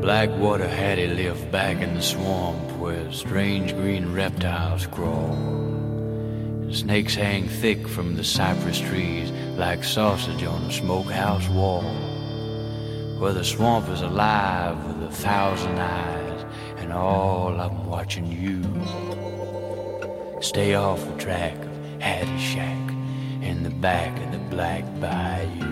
Blackwater Hattie lived back in the swamp where strange green reptiles crawl. And snakes hang thick from the cypress trees like sausage on a smokehouse wall. Where the swamp is alive with 1,000 eyes, and all of them watching you. Stay off the track of Hattie Shack in the back of the Black Bayou.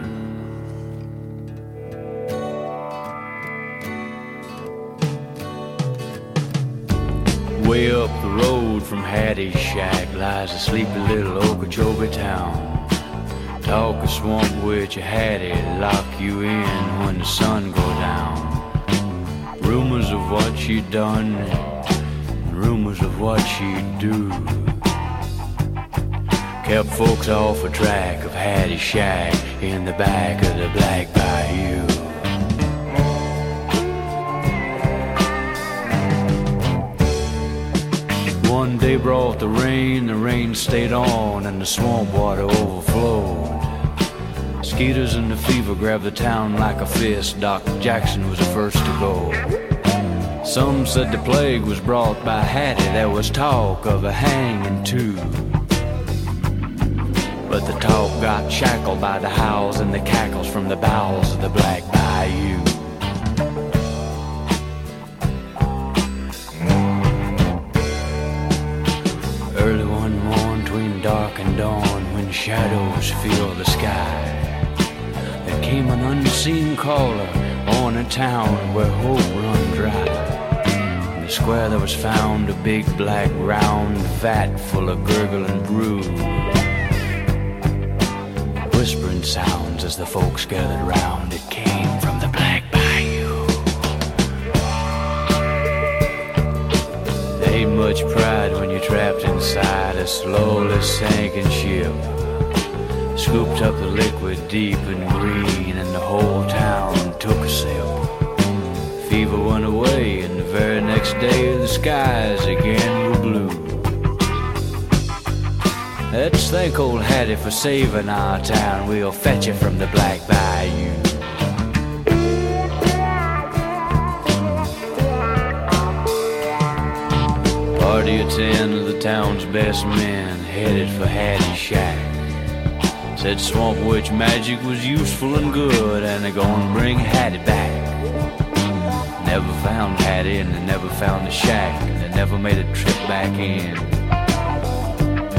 Way up the road from Hattie's shack lies a sleepy little Okeechobee town. Talk a swamp witch, a Hattie lock you in when the sun go down. Rumors of what she'd done, and rumors of what she'd do, kept folks off a track of Hattie's shack in the back of the Black Bayou. One day brought the rain stayed on, and the swamp water overflowed. Mosquitoes and the fever grabbed the town like a fist. Doc Jackson was the first to go. Some said the plague was brought by Hattie. There was talk of a hanging too. But the talk got shackled by the howls and the cackles from the bowels of the Black Bayou. Early one morn, between dark and dawn, when shadows fill the sky, there came an unseen caller on a town where hope run dry. In the square there was found a big black round vat full of gurgling brew. Whispering sounds as the folks gathered round. It came from the Black Bayou. There ain't much pride when you're trapped inside a slowly sinking ship. Scooped up the liquid deep and green, and the whole town took a sip. Fever went away, and the very next day the skies again were blue. Let's thank old Hattie for saving our town. We'll fetch it from the Black Bayou. Party of 10 of the town's best men headed for Hattie's shack. Said swamp witch magic was useful and good, and they're gonna bring Hattie back. Never found Hattie, and they never found the shack. They never made a trip back in.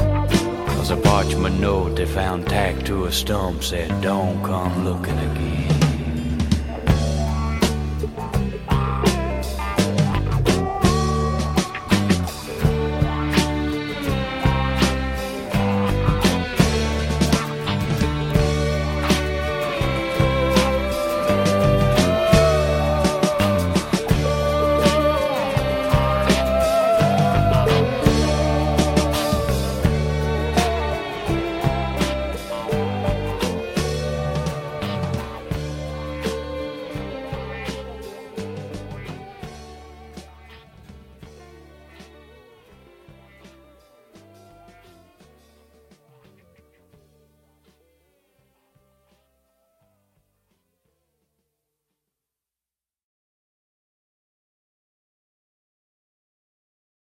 A parchment note they found tacked to a stump said, "Don't come looking again."